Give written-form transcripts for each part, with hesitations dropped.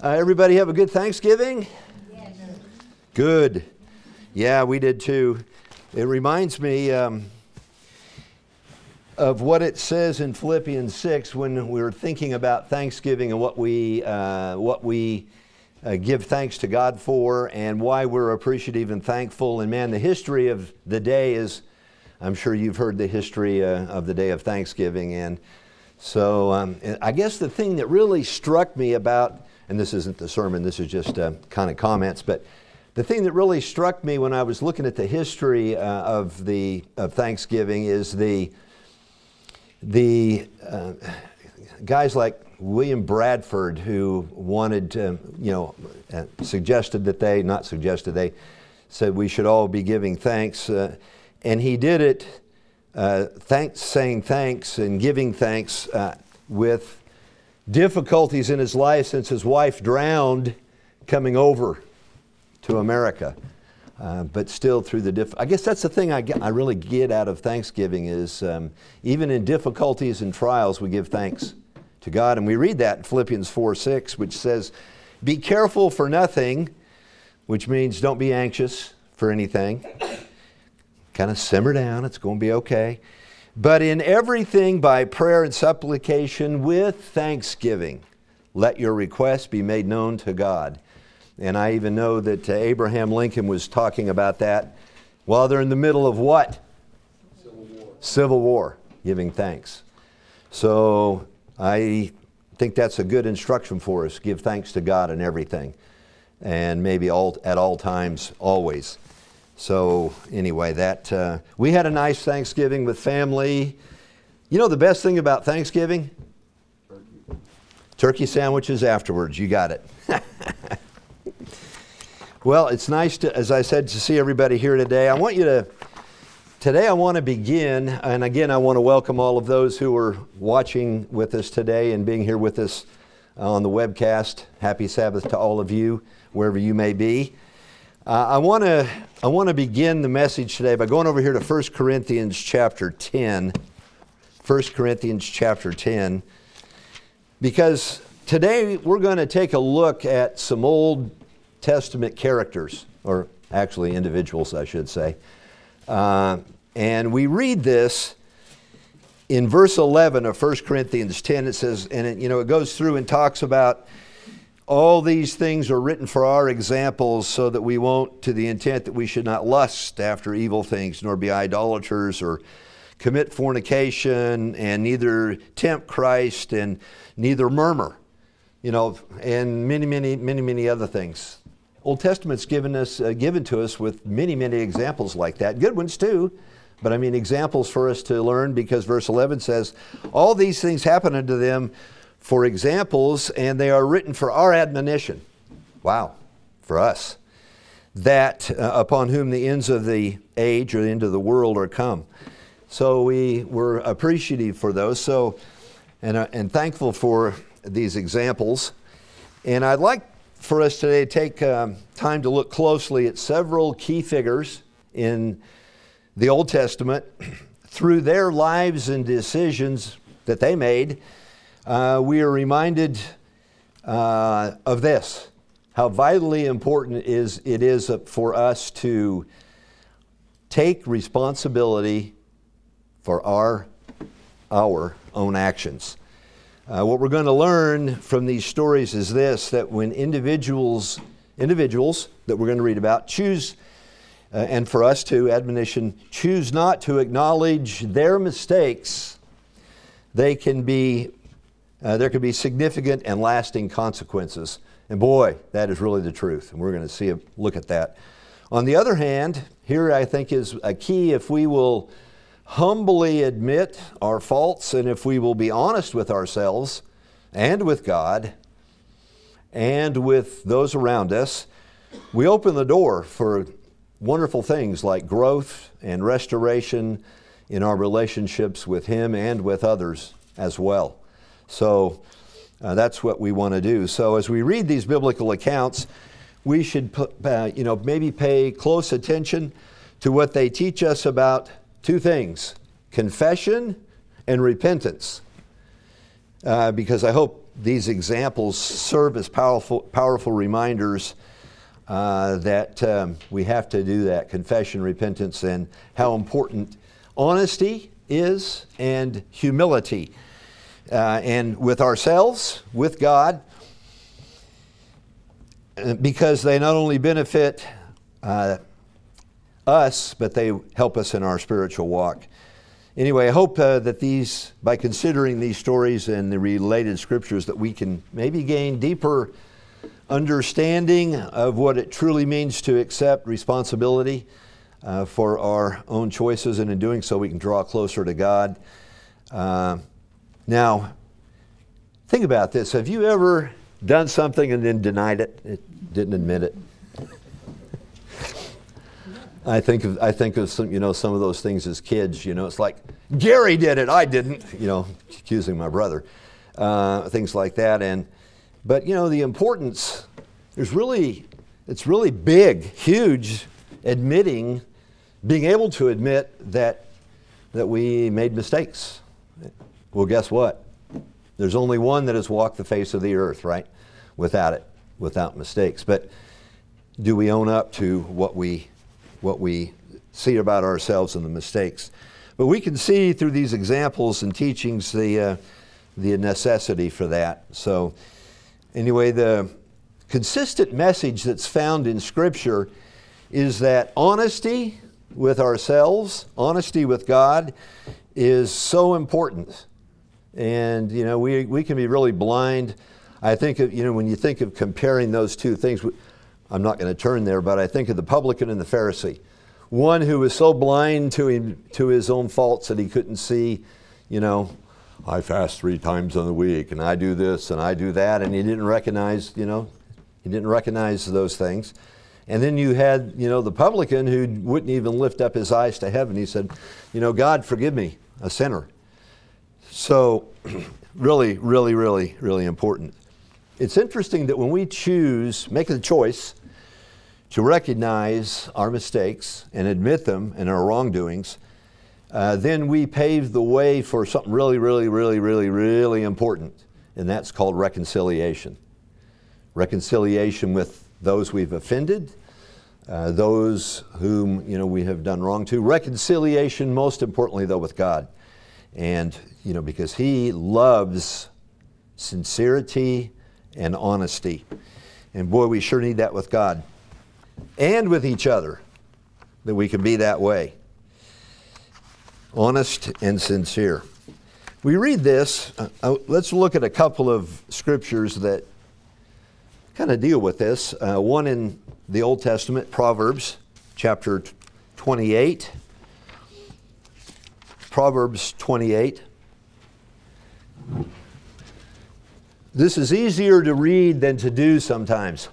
Everybody have a good Thanksgiving? Yes. Good. Yeah, we did too. It reminds me of what it says in Philippians 6 when we were thinking about Thanksgiving and what we give thanks to God for and why we're appreciative and thankful. And man, the history of the day is, I'm sure you've heard the history of the day of Thanksgiving. And so I guess the thing that really struck me about, and this isn't the sermon, this is just kind of comments, but the thing that really struck me when I was looking at the history of Thanksgiving is the guys like William Bradford, who wanted to, suggested that they said we should all be giving thanks, and he did it saying thanks and giving thanks with difficulties in his life since his wife drowned coming over to America. But still through I guess that's the thing I really get out of Thanksgiving is even in difficulties and trials we give thanks to God. And we read that in Philippians 4:6, which says, be careful for nothing, which means don't be anxious for anything. Kind of simmer down, it's going to be okay. But in everything by prayer and supplication with thanksgiving, let your requests be made known to God. And I even know that Abraham Lincoln was talking about that while they're in the middle of what? Civil War. Civil War, giving thanks. So I think that's a good instruction for us. Give thanks to God in everything. And maybe at all times, always. So anyway, we had a nice Thanksgiving with family. You know the best thing about Thanksgiving? Turkey sandwiches afterwards. You got it. Well, it's nice to, as I said, to see everybody here today. Today I want to begin, and again I want to welcome all of those who are watching with us today and being here with us on the webcast. Happy Sabbath to all of you, wherever you may be. I want to begin the message today by going over here to 1 Corinthians chapter 10. 1 Corinthians chapter 10. Because today we're going to take a look at some Old Testament characters, or actually individuals, I should say. And we read this in verse 11 of 1 Corinthians 10. It says, and it goes through and talks about all these things are written for our examples so that we won't, to the intent that we should not lust after evil things, nor be idolaters or commit fornication, and neither tempt Christ, and neither murmur, and many other things. Old Testament's given to us with many examples like that. Good ones too, but examples for us to learn, because verse 11 says, all these things happen unto them for examples, and they are written for our admonition. Wow, for us. That upon whom the ends of the age or the end of the world are come. So we were appreciative for those, and thankful for these examples. And I'd like for us today to take time to look closely at several key figures in the Old Testament. Through their lives and decisions that they made, we are reminded of this, how vitally important it is for us to take responsibility for our own actions. What we're going to learn from these stories is this, that when individuals that we're going to read about choose, and for us too, admonition, choose not to acknowledge their mistakes, there can be significant and lasting consequences. And boy, that is really the truth. And we're going to look at that. On the other hand, here I think is a key: if we will humbly admit our faults, and if we will be honest with ourselves and with God and with those around us, we open the door for wonderful things like growth and restoration in our relationships with Him and with others as well. So that's what we want to do. So as we read these biblical accounts, we should maybe pay close attention to what they teach us about two things: confession and repentance. Because I hope these examples serve as powerful reminders that we have to do that, confession, repentance, and how important honesty is, and humility. And with ourselves, with God, because they not only benefit us, but they help us in our spiritual walk. Anyway, I hope that by considering these stories and the related scriptures, that we can maybe gain deeper understanding of what it truly means to accept responsibility for our own choices, and in doing so we can draw closer to God. Now, think about this. Have you ever done something and then denied it, didn't admit it? I think of some, some of those things as kids. It's like, Gary did it, I didn't. Accusing my brother, things like that. But the importance it's really big, huge. Being able to admit that we made mistakes. Well, guess what? There's only one that has walked the face of the earth, right? Without mistakes. But do we own up to what we see about ourselves and the mistakes? But we can see through these examples and teachings the necessity for that. So anyway, the consistent message that's found in Scripture is that honesty with ourselves, honesty with God, is so important. And we can be really blind. I think of, when you think of comparing those two things, I'm not going to turn there, but I think of the publican and the Pharisee. One who was so blind to his own faults that he couldn't see, I fast 3 times in the week, and I do this and I do that, and he didn't recognize, those things. And then you had, the publican who wouldn't even lift up his eyes to heaven. He said, God, forgive me, a sinner. So really, really, really, really important. It's interesting that when we make the choice to recognize our mistakes and admit them and our wrongdoings, then we pave the way for something really, really, really, really, really important, and that's called reconciliation. Reconciliation with those we've offended, those whom we have done wrong to. Reconciliation, most importantly, though, with God, and because He loves sincerity and honesty, and boy, we sure need that with God. And with each other, that we can be that way. Honest and sincere. We read this. Let's look at a couple of scriptures that kind of deal with this. One in the Old Testament, Proverbs chapter 28. Proverbs 28. This is easier to read than to do sometimes.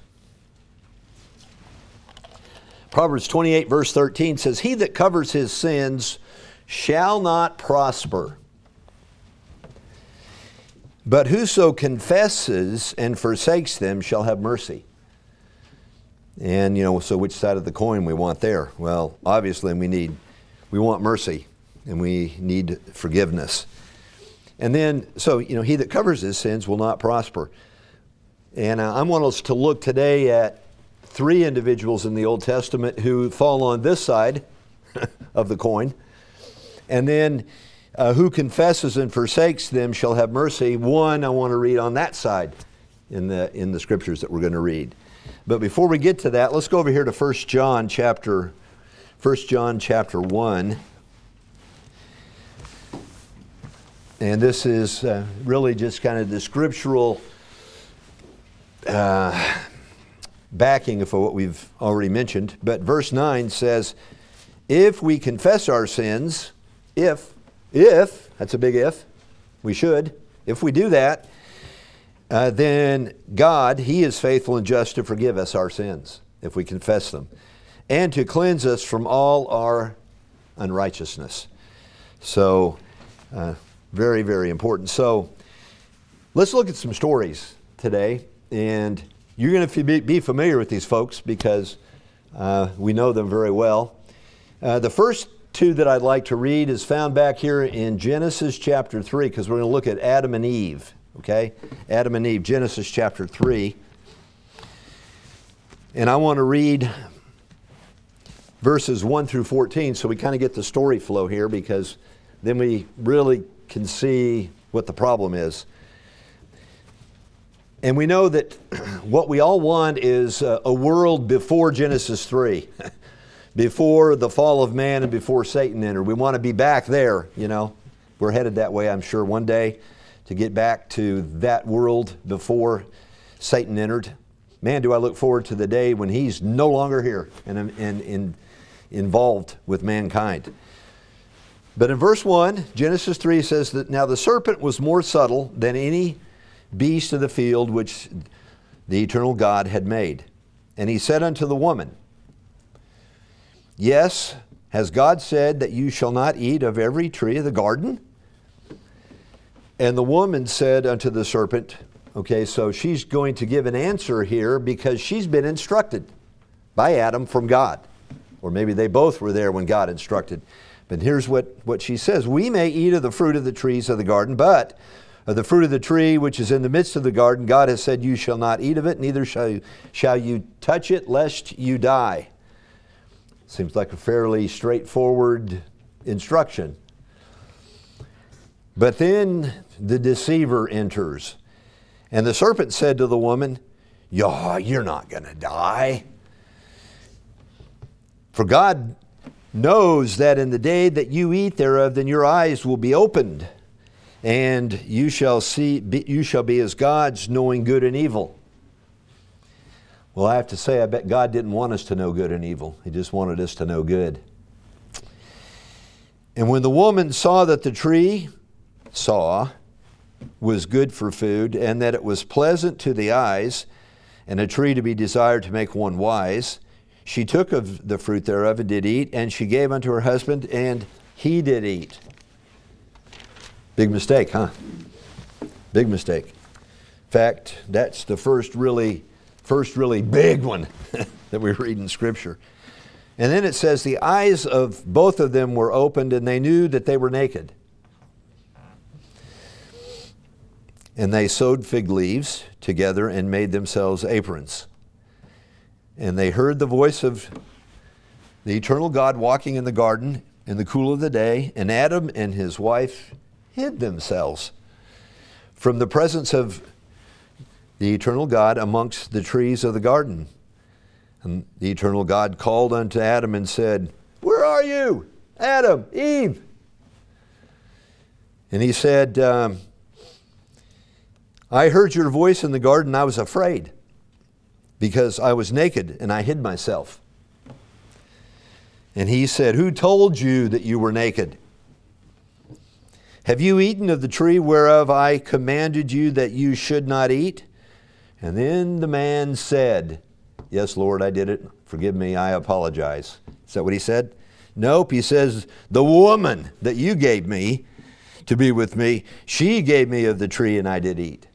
Proverbs 28 verse 13 says, "He that covers his sins shall not prosper, but whoso confesses and forsakes them shall have mercy." And so which side of the coin we want there? Well, obviously we want mercy, and we need forgiveness. And then, so he that covers his sins will not prosper. And I want us to look today at 3 individuals in the Old Testament who fall on this side of the coin. And then who confesses and forsakes them shall have mercy. One I want to read on that side in the scriptures that we're going to read. But before we get to that, let's go over here to 1 John chapter 1. And this is really just kind of the scriptural backing for what we've already mentioned. But verse 9 says, if we confess our sins, if, that's a big if, we should, if we do that, then God, He is faithful and just to forgive us our sins, if we confess them, and to cleanse us from all our unrighteousness. So, very, very important. So, let's look at some stories today, and you're going to be familiar with these folks because we know them very well. The first 2 that I'd like to read is found back here in Genesis chapter 3, because we're going to look at Adam and Eve Okay? Adam and Eve, Genesis chapter 3. And I want to read verses 1 through 14 so we kind of get the story flow here, because then we really can see what the problem is. And we know that what we all want is a world before Genesis 3, before the fall of man and before Satan entered. We want to be back there, you know. We're headed that way, I'm sure, one day to get back to that world before Satan entered. Man, do I look forward to the day when he's no longer here and involved with mankind. But in verse 1, Genesis 3 says that now the serpent was more subtle than any beast of the field which the eternal God had made. And he said unto the woman, Yes, has God said that you shall not eat of every tree of the garden? And the woman said unto the serpent, okay, so she's going to give an answer here because she's been instructed by Adam from God. Or maybe they both were there when God instructed. But here's what she says. We may eat of the fruit of the trees of the garden, but of the fruit of the tree which is in the midst of the garden, God has said, you shall not eat of it, neither shall you touch it, lest you die. Seems like a fairly straightforward instruction. But then the deceiver enters. And the serpent said to the woman, you're not going to die. For God knows that in the day that you eat thereof, then your eyes will be opened, and you shall be as gods, knowing good and evil. Well, I have to say, I bet God didn't want us to know good and evil. He just wanted us to know good. And when the woman saw that the tree was good for food, and that it was pleasant to the eyes, and a tree to be desired to make one wise, she took of the fruit thereof and did eat, and she gave unto her husband, and he did eat. Big mistake, huh? Big mistake. In fact, that's the first really big one that we read in Scripture. And then it says, the eyes of both of them were opened, and they knew that they were naked. And they sewed fig leaves together and made themselves aprons. And they heard the voice of the eternal God walking in the garden in the cool of the day, and Adam and his wife hid themselves from the presence of the eternal God amongst the trees of the garden. And the eternal God called unto Adam and said, Where are you, Adam, Eve? And he said, I heard your voice in the garden, I was afraid, because I was naked and I hid myself. And he said, Who told you that you were naked? Have you eaten of the tree whereof I commanded you that you should not eat? And then the man said, Yes, Lord, I did it. Forgive me, I apologize. Is that what he said? Nope, he says, the woman that you gave me to be with me, she gave me of the tree and I did eat.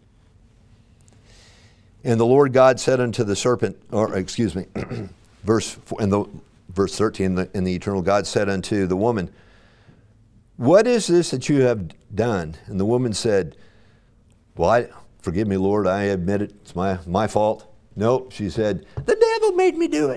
And the Lord God said unto the serpent, verse 13, and the eternal God said unto the woman, What is this that you have done? And the woman said, Well, forgive me, Lord, I admit it, it's my fault. Nope, she said, the devil made me do it.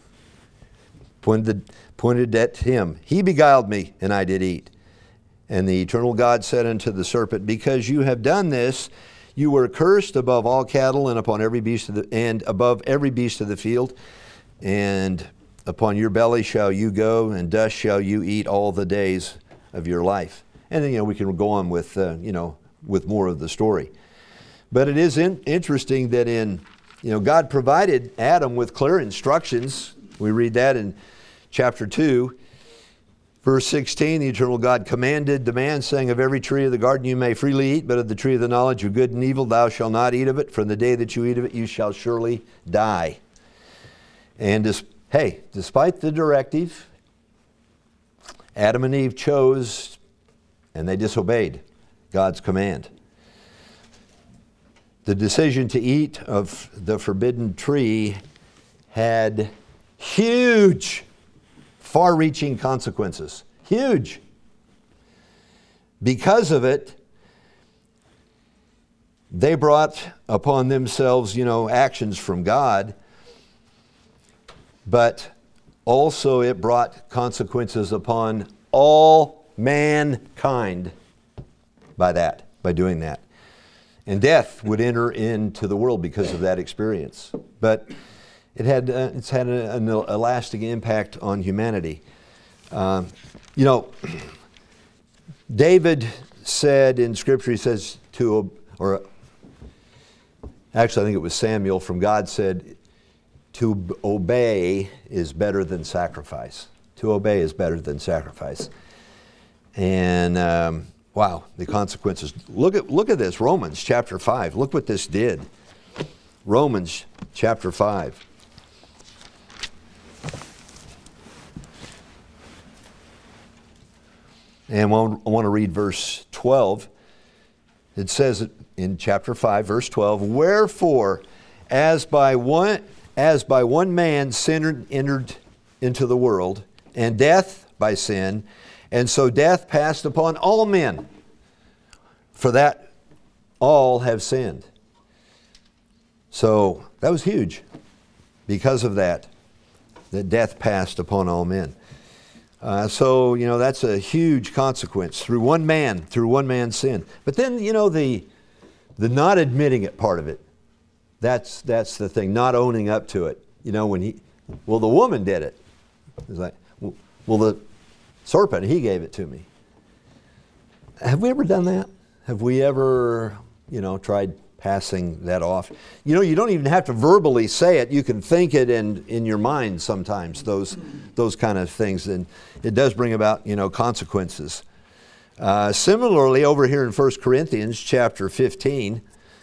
Pointed at him. He beguiled me, and I did eat. And the eternal God said unto the serpent, Because you have done this, you were cursed above all cattle and above every beast of the field, and upon your belly shall you go, and dust shall you eat all the days of your life. And then we can go on with with more of the story. But it is interesting that God provided Adam with clear instructions. We read that in chapter 2. Verse 16, the eternal God commanded the man, saying, Of every tree of the garden you may freely eat, but of the tree of the knowledge of good and evil thou shalt not eat of it. From the day that you eat of it, you shall surely die. And despite the directive, Adam and Eve chose and they disobeyed God's command. The decision to eat of the forbidden tree had huge, far-reaching consequences. Huge. Because of it, they brought upon themselves, actions from God, but also it brought consequences upon all mankind by doing that. And death would enter into the world because of that experience. But it's had a lasting impact on humanity. David said in Scripture, he says actually I think it was Samuel from God said, to obey is better than sacrifice. To obey is better than sacrifice. And wow, the consequences. Look at this, Romans chapter 5. Look what this did. Romans chapter 5. And I want to read verse 12. It says in chapter 5, verse 12, wherefore, as by one man sin entered into the world, and death by sin, and so death passed upon all men, for that all have sinned. So that was huge because of that death passed upon all men. So that's a huge consequence through one man's sin. But then, the not admitting it part of it, that's the thing, not owning up to it. The woman did it. It's like, well, the serpent, he gave it to me. Have we ever done that? Have we ever, tried passing that off? You don't even have to verbally say it. You can think it in your mind sometimes, those kind of things. And it does bring about, consequences. Similarly, over here in 1 Corinthians chapter 15,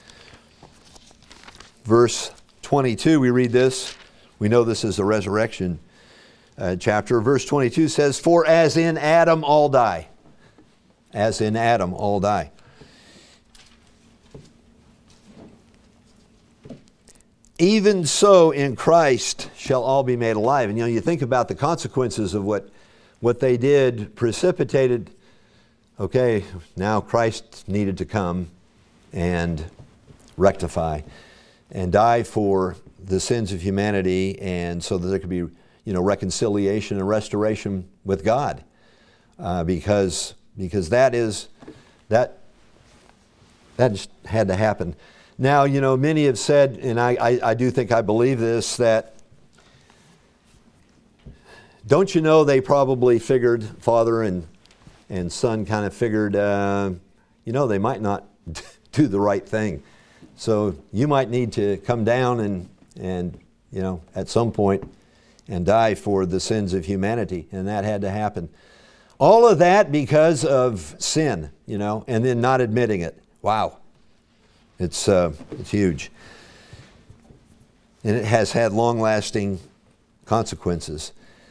verse 22, we read this. We know this is the resurrection chapter. Verse 22 says, for as in Adam all die. As in Adam all die. Even so in Christ shall all be made alive. And you think about the consequences of what they did precipitated. Okay, now Christ needed to come and rectify and die for the sins of humanity, and so that there could be reconciliation and restoration with God, because that just had to happen. Now, many have said, and I do think I believe this, that don't they probably figured, Father and Son kind of figured, they might not do the right thing. So you might need to come down and at some point and die for the sins of humanity, and that had to happen. All of that because of sin, and then not admitting it. Wow. It's huge. And it has had long-lasting consequences.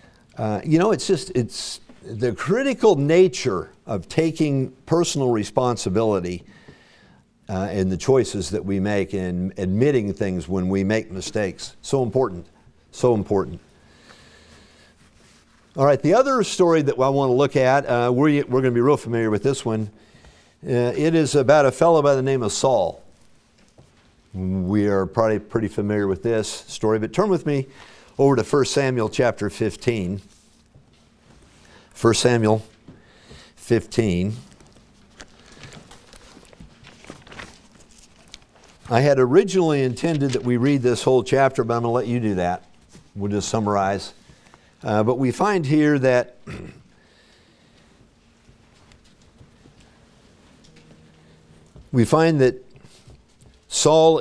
It's the critical nature of taking personal responsibility in the choices that we make and admitting things when we make mistakes. So important. So important. All right, the other story that I want to look at, we're going to be real familiar with this one. It is about a fellow by the name of Saul. We are probably pretty familiar with this story, but turn with me over to 1 Samuel chapter 15. 1 Samuel 15. I had originally intended that we read this whole chapter, but I'm going to let you do that. We'll just summarize. But we find here that Saul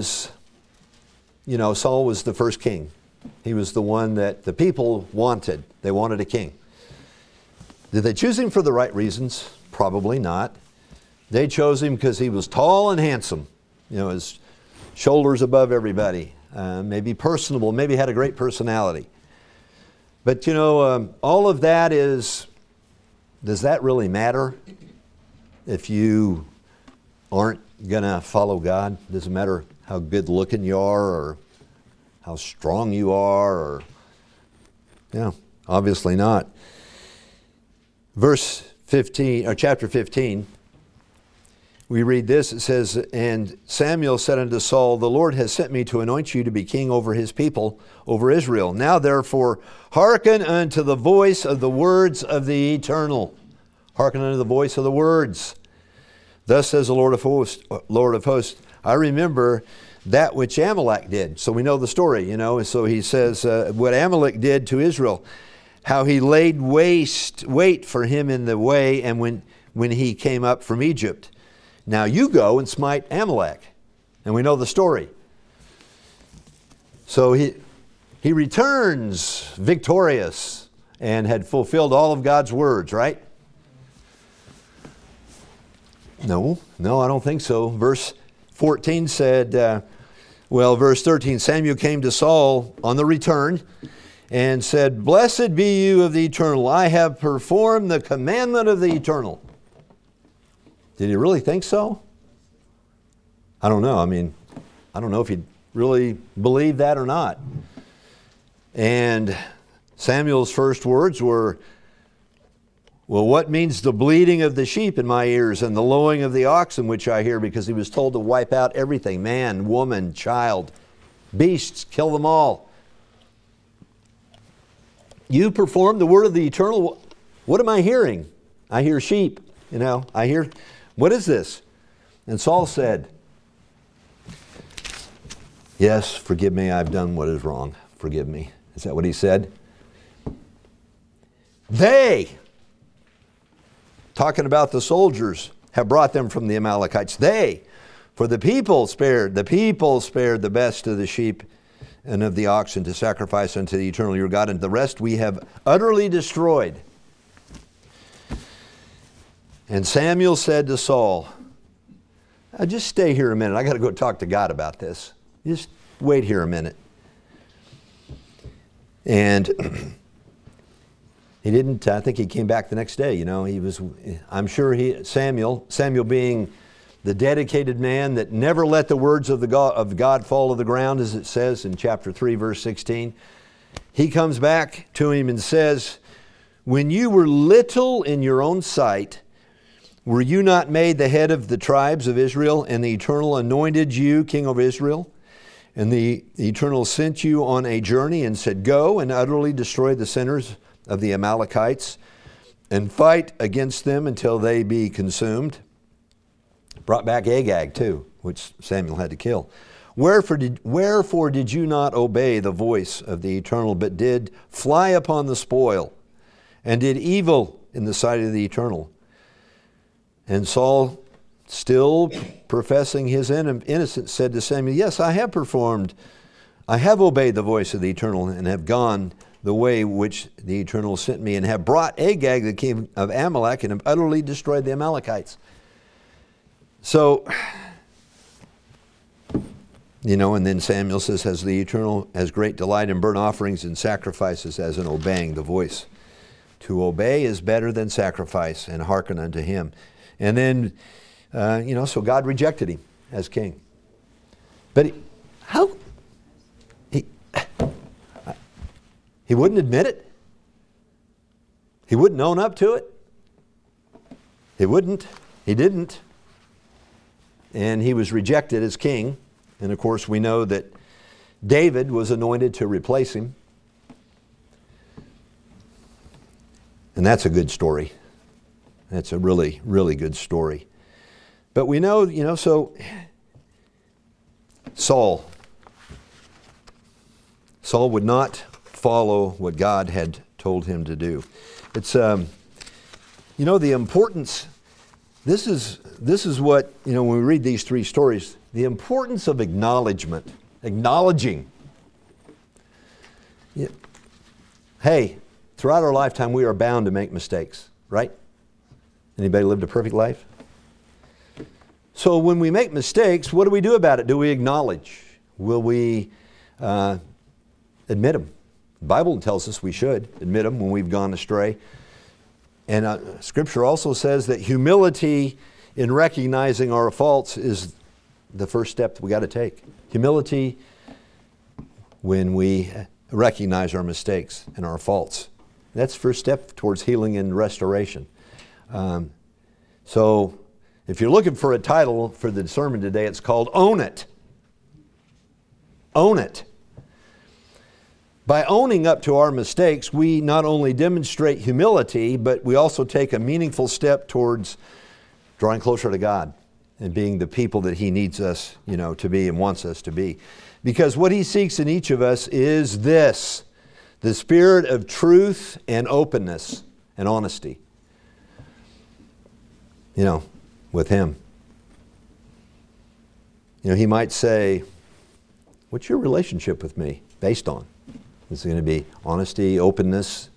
was the first king. He was the one that the people wanted. They wanted a king. Did they choose him for the right reasons? Probably not. They chose him because he was tall and handsome. His shoulders above everybody. Maybe personable, maybe had a great personality. But all of that does that really matter if you aren't going to follow God? Doesn't matter how good looking you are or how strong you are, obviously not. Verse 15, or chapter 15, we read this. It says, "And Samuel said unto Saul, The Lord has sent me to anoint you to be king over his people, over Israel. Now therefore hearken unto the voice of the words of the Eternal." Hearken unto the voice of the words. "Thus says the Lord of hosts, I remember that which Amalek did." So we know the story, you know. So he says what Amalek did to Israel, how he laid wait for him in the way, and when he came up from Egypt. Now you go and smite Amalek. And we know the story. So he returns victorious and had fulfilled all of God's words, right? No, I don't think so. Verse 14 said, verse 13, "Samuel came to Saul on the return and said, Blessed be you of the Eternal. I have performed the commandment of the Eternal." Did he really think so? I don't know. I mean, I don't know if he really believed that or not. And Samuel's first words were, "Well, what means the bleating of the sheep in my ears and the lowing of the oxen which I hear?" Because he was told to wipe out everything, man, woman, child, beasts, kill them all. "You perform the word of the Eternal." What am I hearing? I hear sheep, you know, I hear, what is this? And Saul said, "Yes, forgive me, I've done what is wrong. Forgive me." Is that what he said? "They," talking about the soldiers, "have brought them from the Amalekites. They, for the people spared the best of the sheep and of the oxen to sacrifice unto the Eternal your God, and the rest we have utterly destroyed." And Samuel said to Saul, "Just stay here a minute. I got to go talk to God about this. Just wait here a minute." And he didn't. I think he came back the next day. You know, he was. I'm sure Samuel being the dedicated man that never let the words of God fall to the ground, as it says in chapter 3, verse 16. He comes back to him and says, "When you were little in your own sight, were you not made the head of the tribes of Israel, and the Eternal anointed you king over Israel? And the Eternal sent you on a journey and said, Go and utterly destroy the sinners of the Amalekites and fight against them until they be consumed." Brought back Agag too, which Samuel had to kill. Wherefore did you not obey the voice of the Eternal, but did fly upon the spoil, and did evil in the sight of the Eternal?" And Saul, still professing his innocence, said to Samuel, "Yes, I have obeyed the voice of the Eternal, and have gone the way which the Eternal sent me, and have brought Agag the king of Amalek, and have utterly destroyed the Amalekites." So, you know, and then Samuel says, "As the Eternal has great delight in burnt offerings and sacrifices as in obeying the voice. To obey is better than sacrifice, and hearken unto him." And then, so God rejected him as king. But he wouldn't admit it. He wouldn't own up to it. He didn't. And he was rejected as king. And of course we know that David was anointed to replace him. And that's a good story. That's a really, really good story. But we know, so Saul would not follow what God had told him to do. It's, the importance, this is what, when we read these three stories, the importance of acknowledging. Yeah. Hey, throughout our lifetime, we are bound to make mistakes, right? Anybody lived a perfect life? So when we make mistakes, what do we do about it? Do we acknowledge? Will we admit them? The Bible tells us we should admit them when we've gone astray. And Scripture also says that humility in recognizing our faults is the first step that we got to take. Humility when we recognize our mistakes and our faults. That's the first step towards healing and restoration. So If you're looking for a title for the sermon today, it's called Own It. Own it. By owning up to our mistakes, we not only demonstrate humility, but we also take a meaningful step towards drawing closer to God and being the people that He needs us, to be and wants us to be. Because what He seeks in each of us is this, the spirit of truth and openness and honesty, with Him. He might say, what's your relationship with me based on? Is it going to be honesty, openness?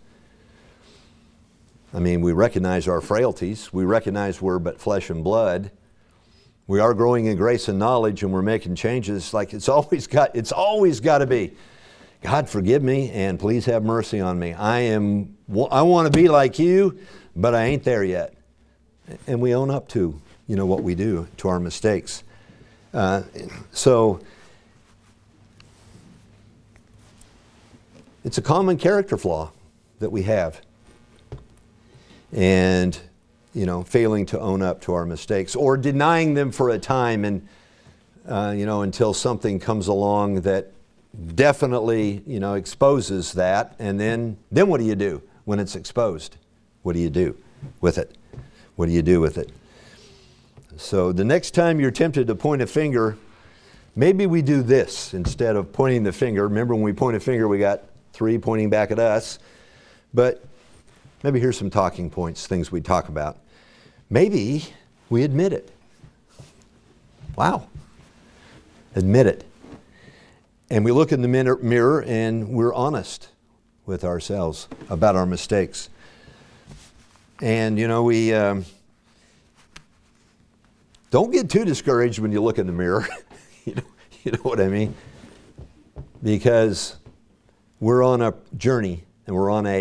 I mean, we recognize our frailties. We recognize we're but flesh and blood. We are growing in grace and knowledge, and we're making changes. Like it's always got to be, God, forgive me and please have mercy on me. I want to be like you, but I ain't there yet. And we own up to, what we do, to our mistakes. So it's a common character flaw that we have. And, failing to own up to our mistakes or denying them for a time and, until something comes along that definitely, exposes that. And then what do you do when it's exposed? What do you do with it? What do you do with it? So the next time you're tempted to point a finger, maybe we do this instead of pointing the finger. Remember when we point a finger, we got 3 pointing back at us. But maybe here's some talking points, things we talk about. Maybe we admit it. Wow. Admit it. And we look in the mirror and we're honest with ourselves about our mistakes. And, we don't get too discouraged when you look in the mirror. You know what I mean? Because we're on a journey and we're on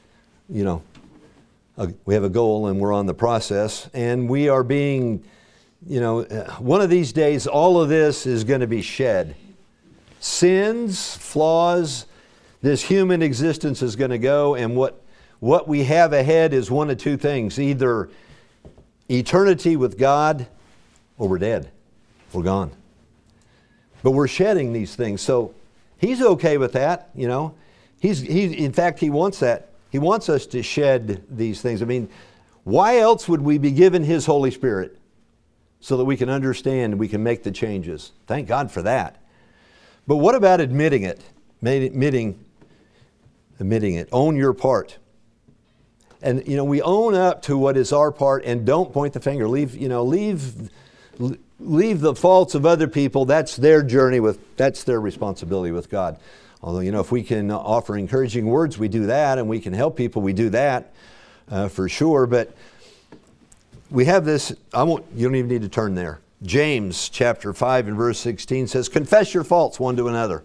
we have a goal and we're on the process and we are being, one of these days all of this is going to be shed. Sins, flaws, this human existence is going to go, and what we have ahead is one of two things: either eternity with God or we're dead. We're gone. But we're shedding these things. So He's okay with that, in fact, He wants that. He wants us to shed these things. I mean, why else would we be given His Holy Spirit? So that we can understand and we can make the changes. Thank God for that. But what about admitting it? Admitting it. Own your part. And, we own up to what is our part and don't point the finger. Leave the faults of other people. That's their journey that's their responsibility with God. Although, if we can offer encouraging words, we do that, and we can help people, we do that for sure. But we have this, you don't even need to turn there. James chapter 5 and verse 16 says, confess your faults one to another.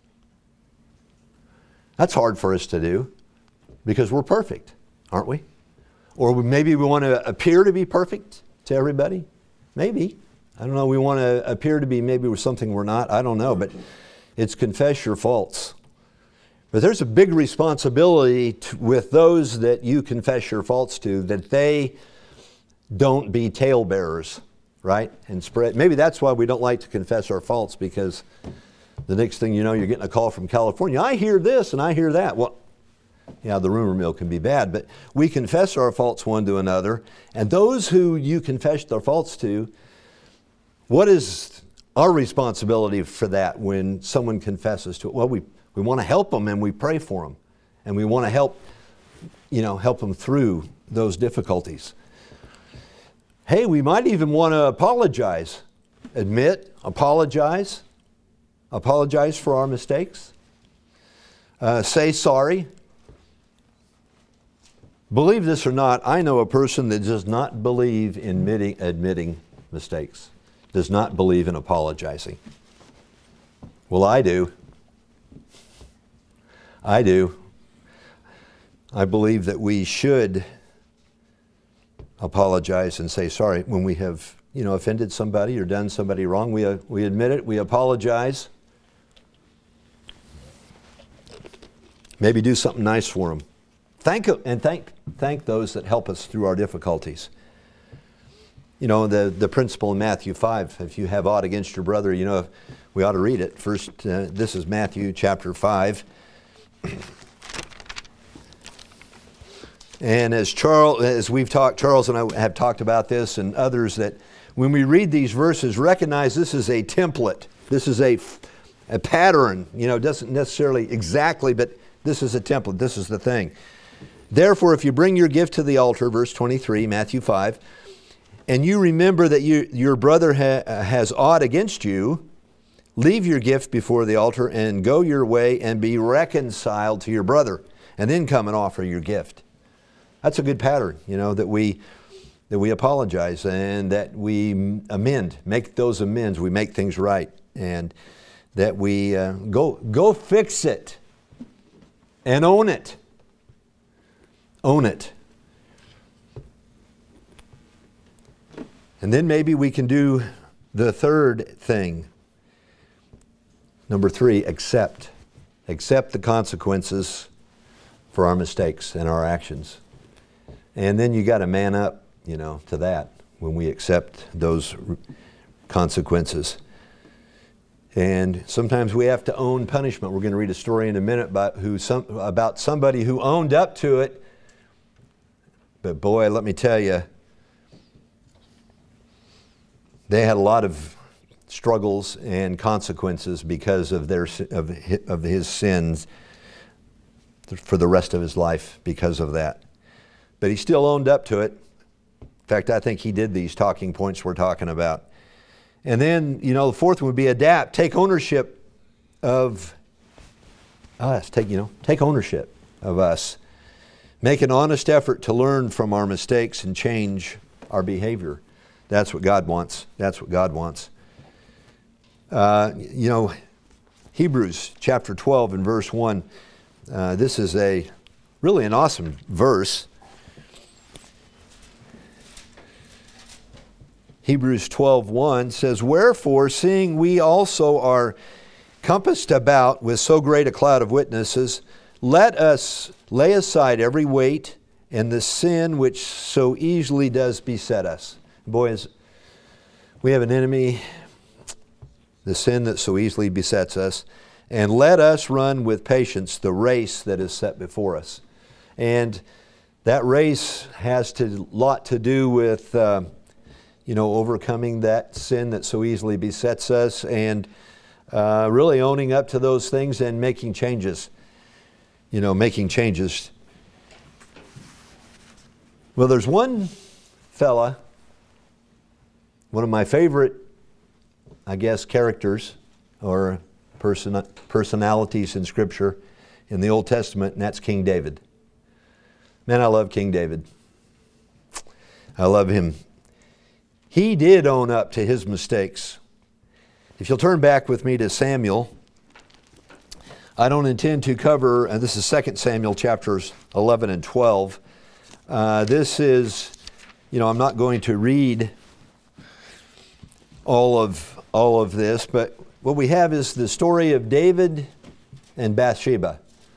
That's hard for us to do because we're perfect, aren't we? Or maybe we want to appear to be perfect to everybody. Maybe. I don't know. We want to appear to be maybe something we're not. I don't know. But it's confess your faults. But there's a big responsibility with those that you confess your faults to, that they don't be talebearers, right? And spread. Maybe that's why we don't like to confess our faults, because the next thing you know, you're getting a call from California. I hear this and I hear that. Well, yeah, the rumor mill can be bad, but we confess our faults one to another. And those who you confess their faults to, what is our responsibility for that when someone confesses to it? Well, we want to help them and we pray for them. And we want to help them through those difficulties. Hey, we might even want to apologize. Admit, apologize. Apologize for our mistakes. Say sorry. Believe this or not, I know a person that does not believe in admitting mistakes. Does not believe in apologizing. Well, I do. I do. I believe that we should apologize and say sorry when we have, offended somebody or done somebody wrong. We admit it. We apologize. Maybe do something nice for them. Thank those that help us through our difficulties. the principle in Matthew 5. If you have aught against your brother, we ought to read it. First, this is Matthew chapter 5. And as we've talked, Charles and I have talked about this, and others, that when we read these verses, recognize this is a template. This is a pattern. Doesn't necessarily exactly, but this is a template. This is the thing. Therefore, if you bring your gift to the altar, verse 23, Matthew 5, and you remember that your brother has aught against you, leave your gift before the altar and go your way and be reconciled to your brother, and then come and offer your gift. That's a good pattern, that we apologize and that we amend, make those amends, we make things right, and that we go fix it and own it. Own it. And then maybe we can do the third thing. Number 3, accept. Accept the consequences for our mistakes and our actions. And then you got to man up, to that when we accept those consequences. And sometimes we have to own punishment. We're going to read a story in a minute about somebody who owned up to it. But boy, let me tell you, they had a lot of struggles and consequences because of his sins for the rest of his life because of that. But he still owned up to it. In fact, I think he did these talking points we're talking about. And then, the fourth one would be adapt. Take ownership of us. Take ownership of us. Make an honest effort to learn from our mistakes and change our behavior. That's what God wants. That's what God wants. Hebrews chapter 12 and verse 1. This is really an awesome verse. Hebrews 12:1 says, "Wherefore, seeing we also are compassed about with so great a cloud of witnesses, let us lay aside every weight and the sin which so easily does beset us." Boys, we have an enemy, the sin that so easily besets us, and let us run with patience the race that is set before us. And that race has a lot to do with overcoming that sin that so easily besets us, and really owning up to those things and making changes. Making changes. Well, there's one fella, one of my favorite, characters or personalities in Scripture in the Old Testament, and that's King David. Man, I love King David. I love him. He did own up to his mistakes. If you'll turn back with me to Samuel, I don't intend to cover, this is 2 Samuel chapters 11 and 12. This is, I'm not going to read all of this, but what we have is the story of David and Bathsheba.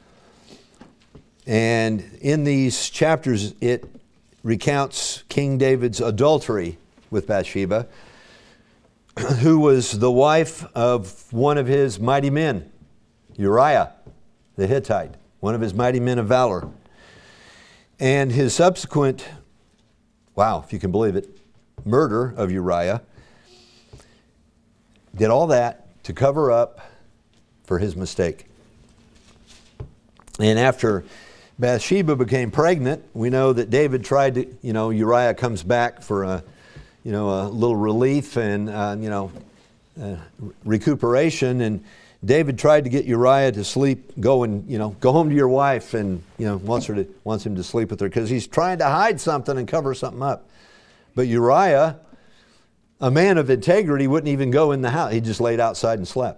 And in these chapters, it recounts King David's adultery with Bathsheba, who was the wife of one of his mighty men, Uriah the Hittite, one of his mighty men of valor. And his subsequent, if you can believe it, murder of Uriah, did all that to cover up for his mistake. And after Bathsheba became pregnant, we know that David tried to, Uriah comes back for a little relief and, recuperation. And David tried to get Uriah to sleep, go home to your wife, and, wants him to sleep with her because he's trying to hide something and cover something up. But Uriah, a man of integrity, wouldn't even go in the house. He just laid outside and slept.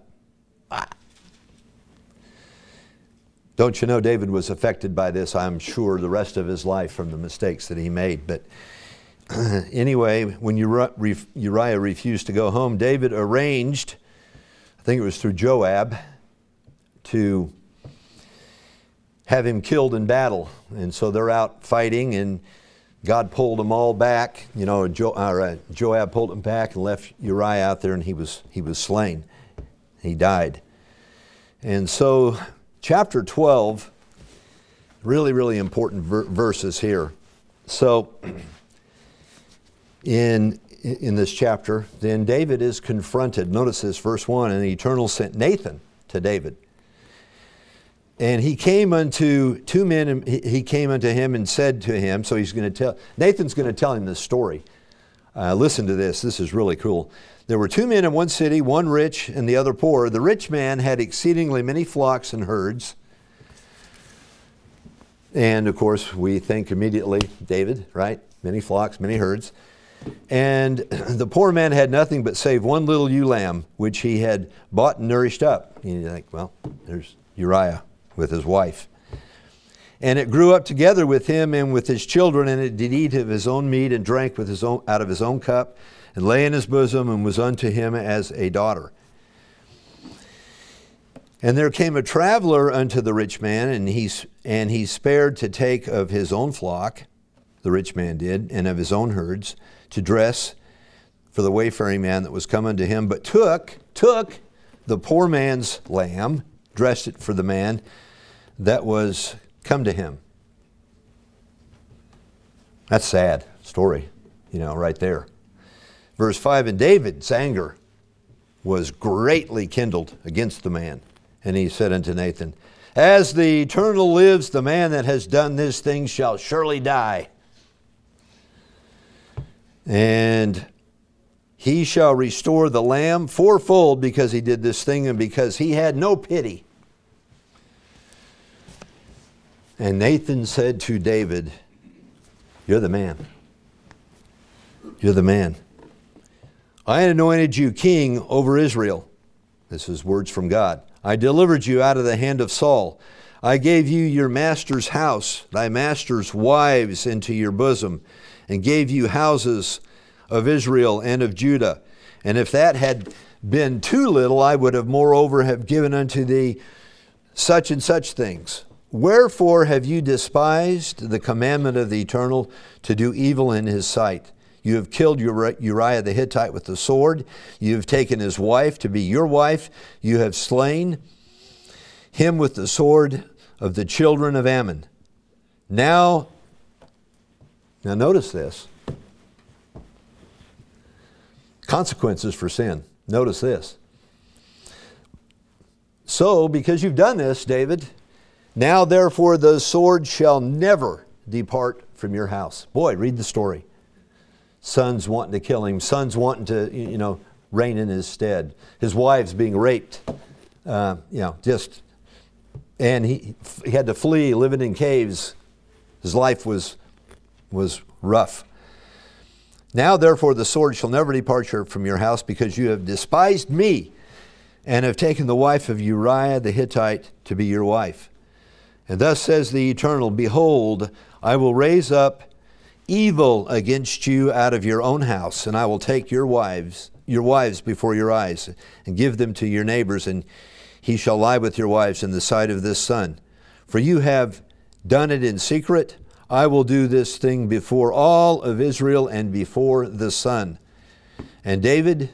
Don't you know David was affected by this, I'm sure, the rest of his life from the mistakes that he made. But anyway, when Uriah refused to go home, David arranged, I think it was through Joab, to have him killed in battle. And so they're out fighting, and God pulled them all back. You know, Joab pulled them back and left Uriah out there, and he was slain. He died. And so chapter 12, really, really important verses here. So in this chapter, then David is confronted. Notice this, verse 1, and the Eternal sent Nathan to David. And he came unto two men, and he came unto him and said to him, so Nathan's going to tell him this story. Listen to this is really cool. There were two men in one city, one rich and the other poor. The rich man had exceedingly many flocks and herds. And of course, we think immediately, David, right? Many flocks, many herds. And the poor man had nothing but save one little ewe lamb, which he had bought and nourished up. And you think, well, there's Uriah with his wife. And it grew up together with him and with his children, and it did eat of his own meat and drank out of his own cup, and lay in his bosom, and was unto him as a daughter. And there came a traveler unto the rich man, and he spared to take of his own flock, the rich man did, and of his own herds, to dress for the wayfaring man that was come unto him, but took the poor man's lamb, dressed it for the man that was come to him. That's a sad story, right there. Verse 5, and David's anger was greatly kindled against the man. And he said unto Nathan, as the Eternal lives, the man that has done this thing shall surely die. And he shall restore the lamb fourfold because he did this thing and because he had no pity. And Nathan said to David, you're the man. You're the man. I anointed you king over Israel. This is words from God. I delivered you out of the hand of Saul. I gave you your master's house, thy master's wives into your bosom, and gave you houses of Israel and of Judah. And if that had been too little, I would have moreover have given unto thee such and such things. Wherefore have you despised the commandment of the Eternal to do evil in his sight? You have killed Uriah the Hittite with the sword. You have taken his wife to be your wife. You have slain him with the sword of the children of Ammon. Now notice this. Consequences for sin. Notice this. So, because you've done this, David, now therefore the sword shall never depart from your house. Boy, read the story. Sons wanting to kill him. Sons wanting to, reign in his stead. His wives being raped. And he had to flee, living in caves. His life was rough. Now therefore the sword shall never depart from your house, because you have despised me and have taken the wife of Uriah the Hittite to be your wife. And thus says the Eternal, behold, I will raise up evil against you out of your own house, and I will take your wives before your eyes, and give them to your neighbors, and he shall lie with your wives in the sight of this sun. For you have done it in secret. I will do this thing before all of Israel and before the sun. And David,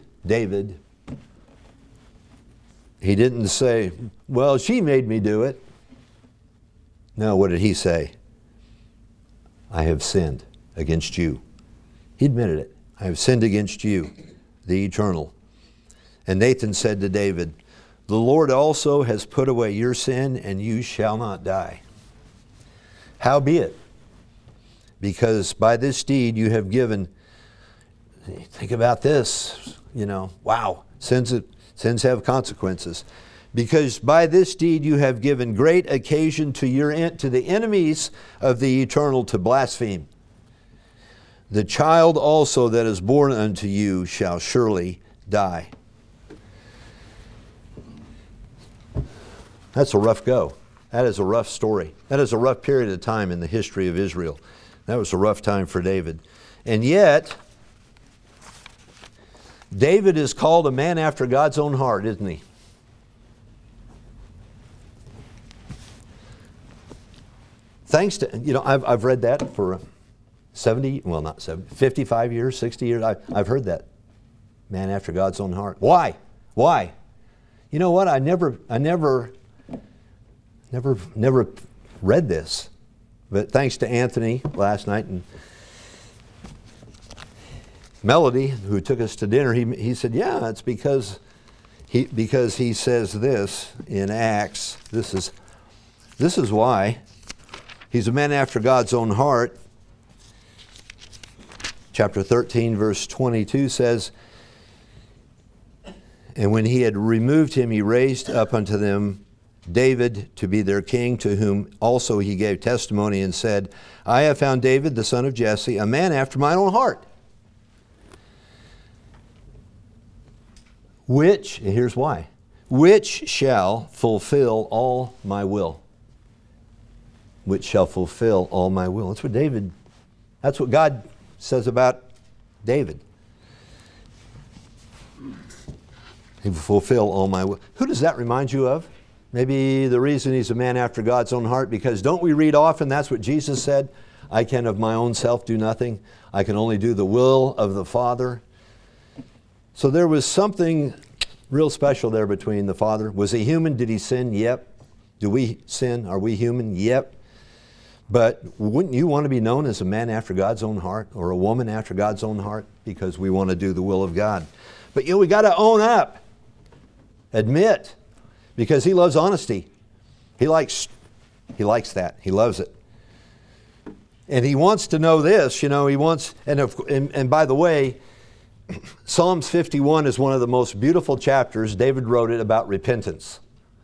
he didn't say, well, she made me do it. No, what did he say? I have sinned against you. He admitted it. I have sinned against you, the Eternal. And Nathan said to David, the Lord also has put away your sin, and you shall not die. Howbeit, because by this deed you have given, think about this, wow, sins have consequences. Because by this deed you have given great occasion to the enemies of the Eternal to blaspheme. The child also that is born unto you shall surely die. That's a rough go. That is a rough story. That is a rough period of time in the history of Israel. That was a rough time for David. And yet, David is called a man after God's own heart, isn't he? Thanks to, I've read that for 70, well not 70, 55 years, 60 years. I've heard that. Man after God's own heart. Why? Why? You know what? I never read this. But thanks to Anthony last night and Melody, who took us to dinner, he said, yeah, it's because he says this in Acts. This is why. He's a man after God's own heart. Chapter 13, verse 22 says, and when he had removed him, he raised up unto them David to be their king, to whom also he gave testimony and said, I have found David, the son of Jesse, a man after mine own heart. Which, and here's why, which shall fulfill all my will. Which shall fulfill all my will. That's what God says about David. He will fulfill all my will. Who does that remind you of? Maybe the reason he's a man after God's own heart, because don't we read often, that's what Jesus said, I can of my own self do nothing. I can only do the will of the Father. So there was something real special there between the Father. Was he human? Did he sin? Yep. Do we sin? Are we human? Yep. But wouldn't you want to be known as a man after God's own heart, or a woman after God's own heart? Because we want to do the will of God. But we got to own up. Admit. Because he loves honesty. He likes that. He loves it. And he wants to know this, he wants, and by the way, Psalms 51 is one of the most beautiful chapters. David wrote it about repentance.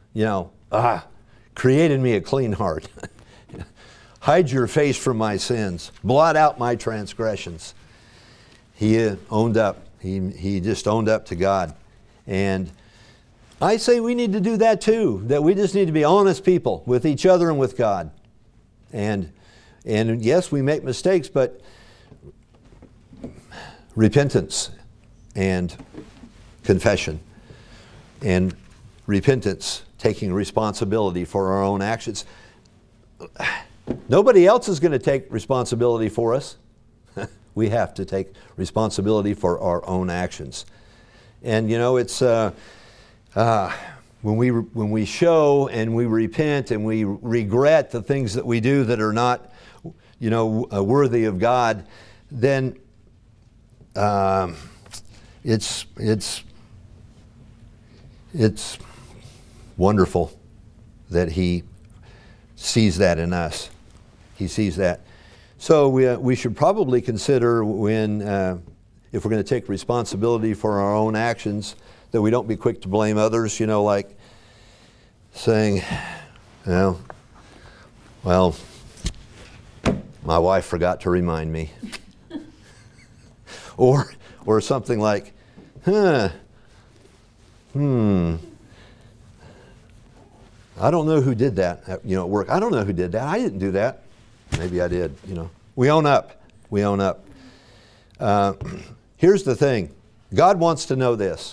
Create in me a clean heart. Hide your face from my sins. Blot out my transgressions. He owned up. He just owned up to God. And I say we need to do that too, that we just need to be honest people with each other and with God. And yes, we make mistakes, but repentance and confession and repentance, taking responsibility for our own actions. Nobody else is going to take responsibility for us. We have to take responsibility for our own actions. And it's when we show and we repent and we regret the things that we do that are not worthy of God, then it's wonderful that he sees that in us. He sees that. So we should probably consider when, if we're going to take responsibility for our own actions, that we don't be quick to blame others, like saying, well, my wife forgot to remind me. or something like, I don't know who did that, at work. I don't know who did that. I didn't do that. Maybe I did, We own up. We own up. Here's the thing. God wants to know this.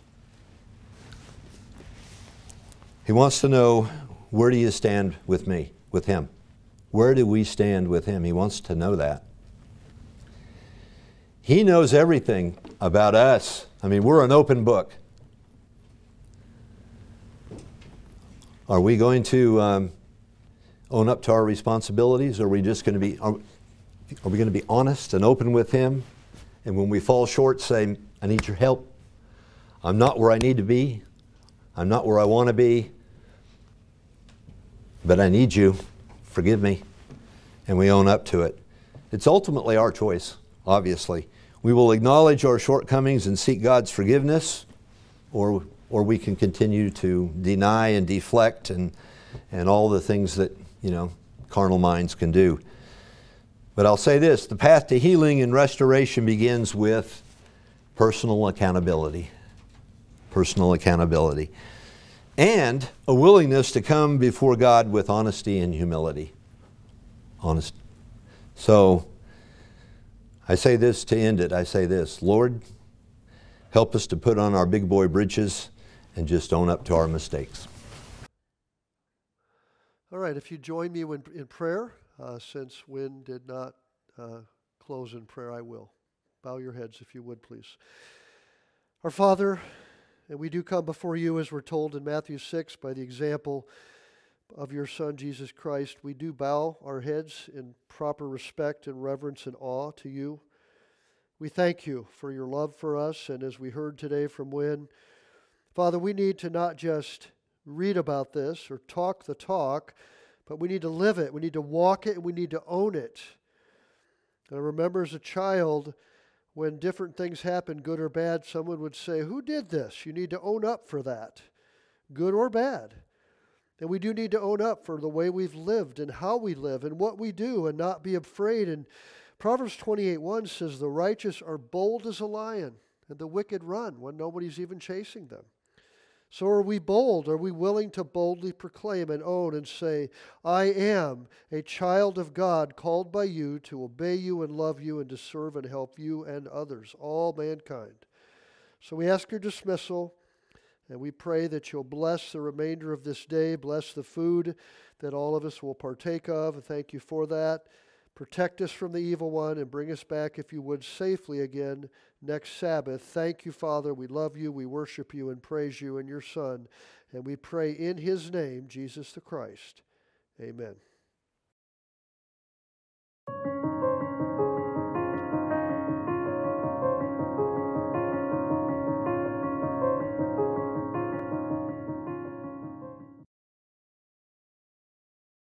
He wants to know, where do you stand with me, with Him? Where do we stand with Him? He wants to know that. He knows everything about us. We're an open book. Are we going to own up to our responsibilities? Or are we just going to be, are we going to be honest and open with Him? And when we fall short, say, I need your help. I'm not where I need to be. I'm not where I want to be. But I need you. Forgive me. And we own up to it. It's ultimately our choice, obviously. We will acknowledge our shortcomings and seek God's forgiveness, or we can continue to deny and deflect and all the things that, carnal minds can do. But I'll say this, the path to healing and restoration begins with personal accountability. Personal accountability. And a willingness to come before God with honesty and humility. Honest. So, I say this to end it. I say this, Lord, help us to put on our big boy britches and just own up to our mistakes. All right, if you join me in prayer, since Wynn did not close in prayer, I will. Bow your heads if you would, please. Our Father, and we do come before you as we're told in Matthew 6 by the example of your Son, Jesus Christ. We do bow our heads in proper respect and reverence and awe to you. We thank you for your love for us, and as we heard today from Wynn, Father, we need to not just read about this or talk the talk, but we need to live it, we need to walk it, and we need to own it. And I remember as a child, when different things happened, good or bad, someone would say, who did this? You need to own up for that, good or bad. And we do need to own up for the way we've lived and how we live and what we do and not be afraid. And Proverbs 28:1 says, the righteous are bold as a lion and the wicked run when nobody's even chasing them. So are we bold? Are we willing to boldly proclaim and own and say, I am a child of God called by you to obey you and love you and to serve and help you and others, all mankind. So we ask your dismissal, and we pray that you'll bless the remainder of this day, bless the food that all of us will partake of, and thank you for that. Protect us from the evil one and bring us back, if you would, safely again next Sabbath. Thank you, Father. We love you. We worship you and praise you and your Son. And we pray in his name, Jesus the Christ. Amen.